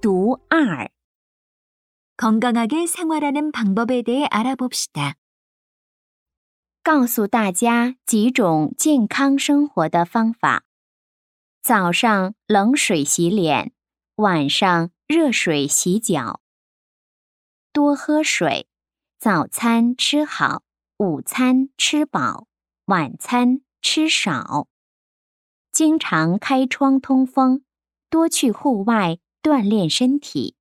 读2 건강하게 생활하는 방법에 대해 알아봅시다. 告诉大家几种健康生活的方法。早上冷水洗脸，晚上热水洗脚。多喝水，早餐吃好，午餐吃饱，晚餐吃少。经常开窗通风，多去户外锻炼身体。